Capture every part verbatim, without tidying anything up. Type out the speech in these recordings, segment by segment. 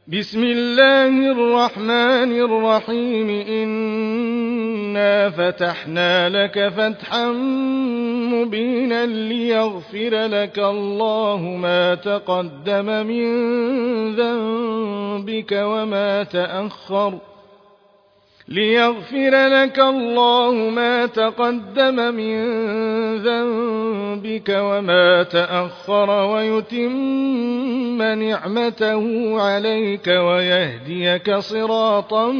بسم الله الرحمن الرحيم إنا فتحنا لك فتحا مبينا ليغفر لك الله ما تقدم من ذنبك وما تأخر ليغفر لك الله ما تقدم من ذنبك وما تأخر ويتم نعمته عليك ويهديك صراطا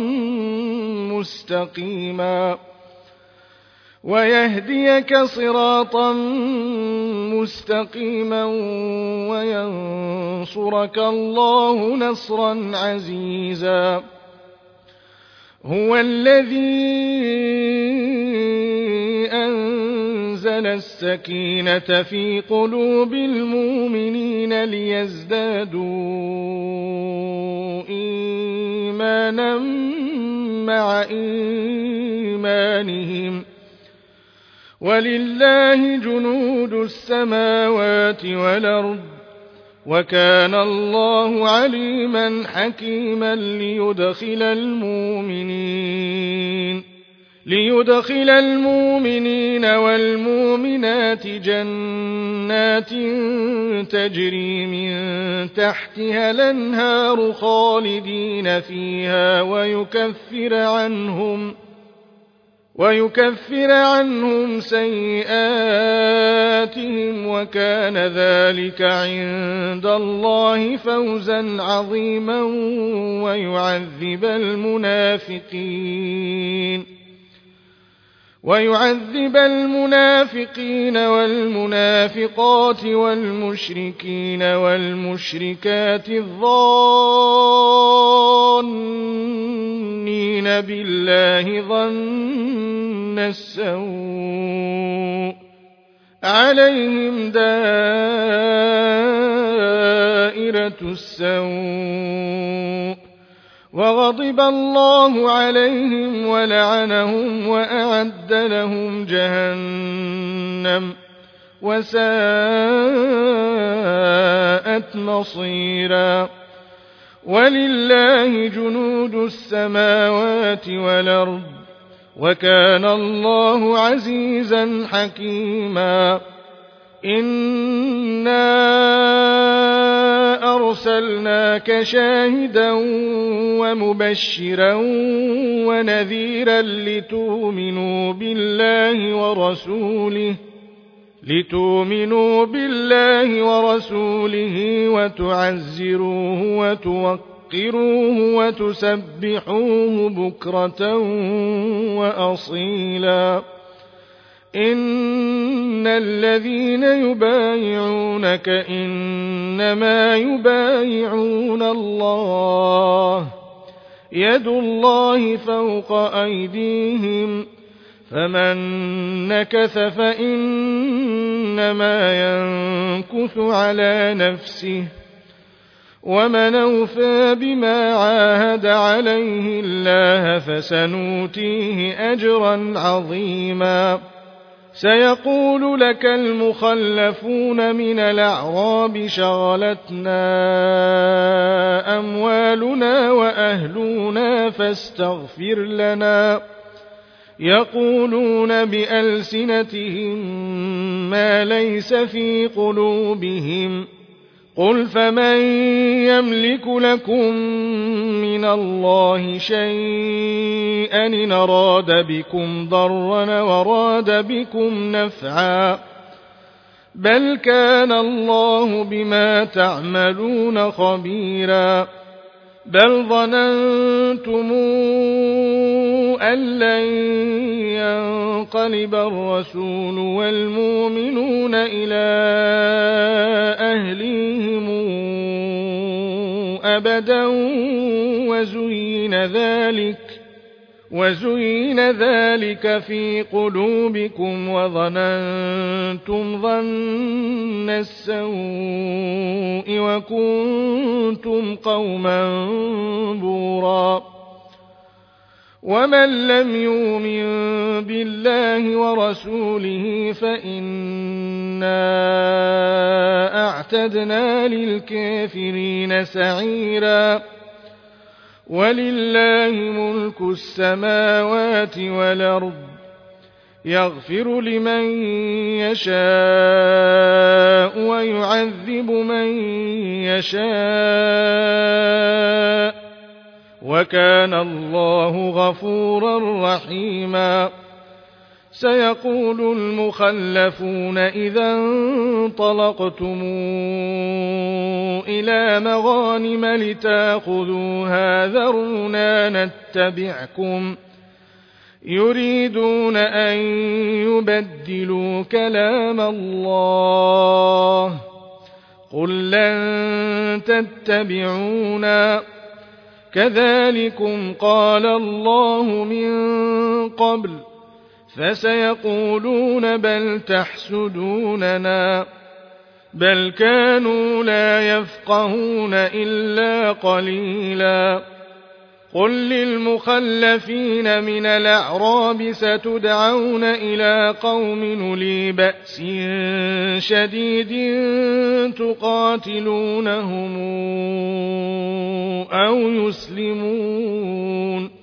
مستقيما ويهديك صراطا مستقيما وينصرك الله نصرا عزيزا هو الذي أنزل السكينة في قلوب المؤمنين ليزدادوا إيمانا مع إيمانهم ولله جنود السماوات والأرض وكان الله عليما حكيما ليدخل المؤمنين ليدخل المؤمنين والمؤمنات جنات تجري من تحتها الأنهار خالدين فيها ويكفر عنهم ويكفر عنهم سيئاتهم وكان ذلك عند الله فوزا عظيما ويعذب المنافقين ويعذب المنافقين والمنافقات والمشركين والمشركات الظانين بالله ظن السوء عليهم دائرة السوء وغضب الله عليهم ولعنهم وأعد لهم جهنم وساءت مصيرا ولله جنود السماوات والأرض وكان الله عزيزا حكيما إنا أرسلناك شاهدا ومبشرا ونذيرا لتؤمنوا بالله ورسوله لتؤمنوا بالله ورسوله وتعزروه وتوقروه وتسبحوه بكرة وأصيلا إن الذين يبايعونك إنما يبايعون الله يد الله فوق أيديهم فمن نكث فإنما ينكث على نفسه ومن أوفى بما عاهد عليه الله فسنؤتيه أجرا عظيما سيقول لك المخلفون من الأعراب شغلتنا أموالنا وأهلنا فاستغفر لنا يقولون بألسنتهم ما ليس في قلوبهم قل فمن يملك لكم من الله شيئا إن أراد بكم ضرا وراد بكم نفعا بل كان الله بما تعملون خبيرا بل ظننتم أن لن ينقلب الرسول والمؤمنون إلى أهليهم أبدا وزين ذلك وزين ذلك في قلوبكم وظننتم ظن السوء وكنتم قوما بورا ومن لم يؤمن بالله ورسوله فإنا أعتدنا للكافرين سعيرا ولله ملك السماوات والأرض يغفر لمن يشاء ويعذب من يشاء وكان الله غفورا رحيما سيقول المخلفون إذا انطلقتم إلى مغانم لتأخذوها ذرونا نتبعكم يريدون أن يبدلوا كلام الله قل لن تتبعونا كذلكم قال الله من قبل فسيقولون بل تحسدوننا بل كانوا لا يفقهون إلا قليلا قل للمخلفين من الأعراب ستدعون إلى قوم أولي بأس شديد تقاتلونهم أو يسلمون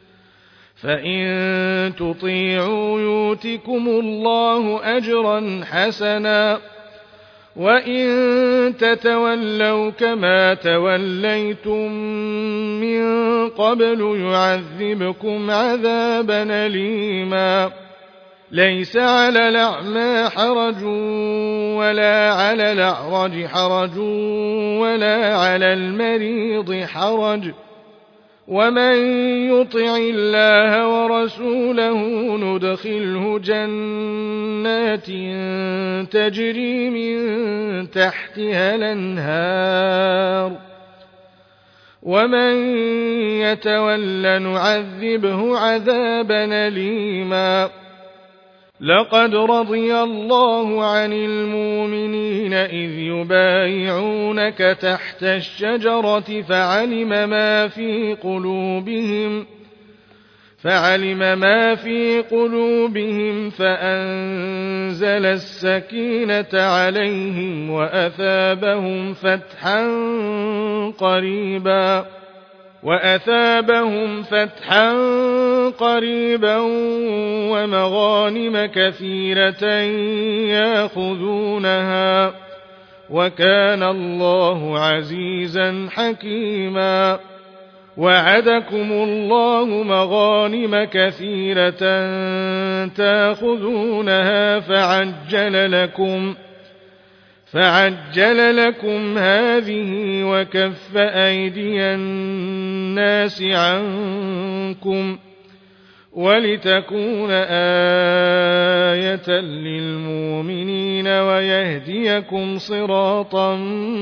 فإن تطيعوا يؤتكم الله أجرا حسنا وإن تتولوا كما توليتم من قبل يعذبكم عذابا أليما ليس على الأعمى حرج ولا على الأعرج حرج ولا على المريض حرج ومن يطع الله ورسوله ندخله جنات تجري من تحتها الأنهار ومن يتول نعذبه عذابا أليما لقد رضي الله عن المؤمنين إذ يبايعونك تحت الشجرة فعلم ما في قلوبهم فعلم ما في قلوبهم فأنزل السكينة عليهم وأثابهم فتحا قريبا وأثابهم فتحا قريبا ومغانم كثيرة يأخذونها وكان الله عزيزا حكيما وعدكم الله مغانم كثيرة تأخذونها فعجل لكم فعجل لكم هذه وكف أيدي الناس عنكم ولتكون آية للمؤمنين ويهديكم صراطا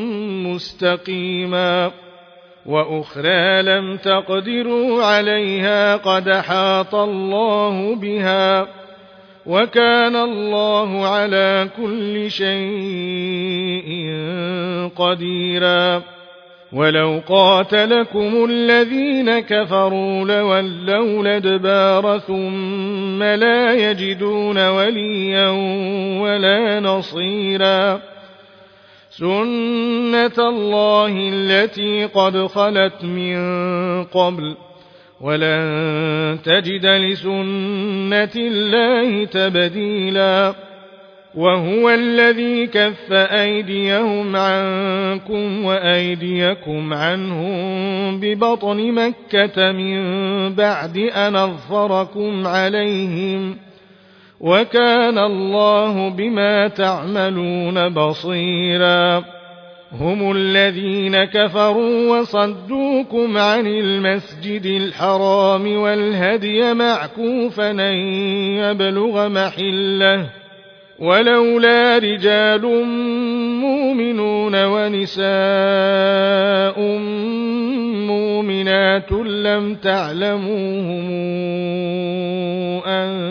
مستقيما وأخرى لم تقدروا عليها قد أحاط الله بها وكان الله على كل شيء قديرا ولو قاتلكم الذين كفروا لولوا الأدبار ثم لا يجدون وليا ولا نصيرا سنة الله التي قد خلت من قبل ولن تجد لسنة الله تبديلا وهو الذي كف أيديهم عنكم وأيديكم عنهم ببطن مكة من بعد أن أظفركم عليهم وكان الله بما تعملون بصيرا هم الذين كفروا وصدوكم عن المسجد الحرام والهدي معكوفا أن يبلغ محله ولولا رجال مؤمنون ونساء مؤمنات لم تعلموهم أن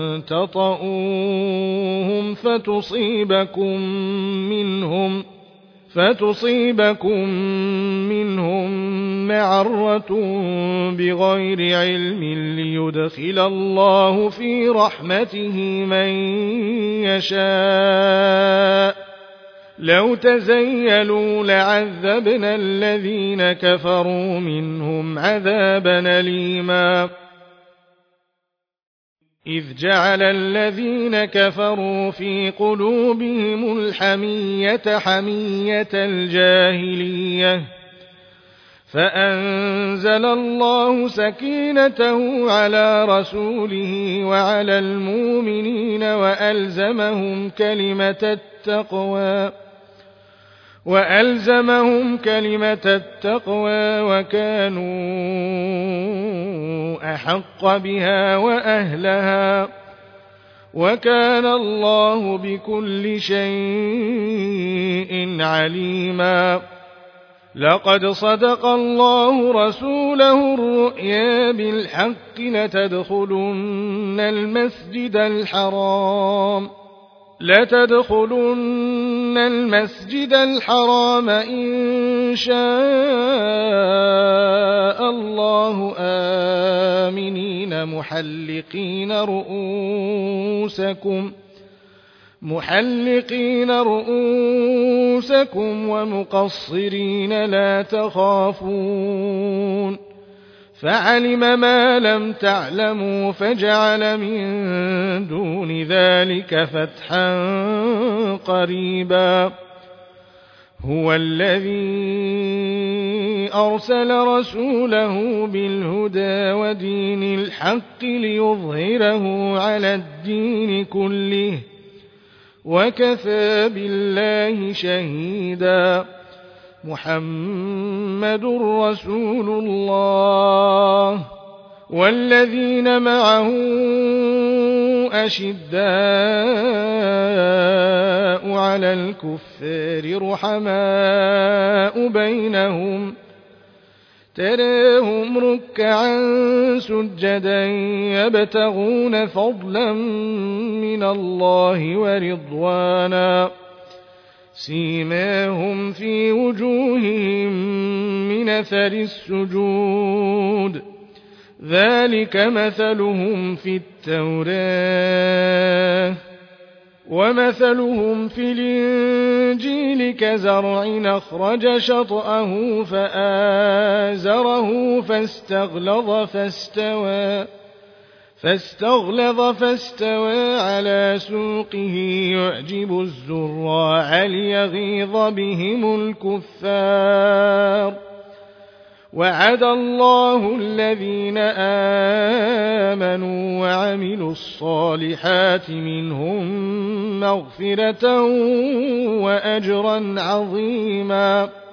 تطؤوهم فتصيبكم منهم فتصيبكم منهم معرة بغير علم ليدخل الله في رحمته من يشاء لو تزيلوا لعذبنا الذين كفروا منهم عذابا أليما إذ جعل الذين كفروا في قلوبهم الحمية حمية الجاهلية فأنزل الله سكينته على رسوله وعلى المؤمنين وألزمهم كلمة التقوى وألزمهم كلمة التقوى وكانوا أحق بها وأهلها وكان الله بكل شيء عليما لقد صدق الله رسوله الرؤيا بالحق لتدخلن المسجد الحرام لتدخلن المسجد الحرام إن شاء الله آمنين محلقين رؤوسكم محلقين رؤوسكم ومقصرين لا تخافون فعلم ما لم تعلموا فجعل من دون ذلك فتحا قريبا هو الذي أرسل رسوله بالهدى ودين الحق ليظهره على الدين كله وكفى بالله شهيدا محمد رسول الله والذين معه أشداء على الكفار رحماء بينهم تراهم ركعا سجدا يبتغون فضلا من الله ورضوانا سيماهم في وجوههم من أثر السجود ذلك مثلهم في التوراة ومثلهم في الإنجيل كزرع أخرج شطأه فآزره فاستغلظ فاستوى فاستغلظ فاستوى على سوقه يعجب الزراع ليغيظ بهم الكفار وعد الله الذين آمنوا وعملوا الصالحات منهم مغفرة وأجرا عظيما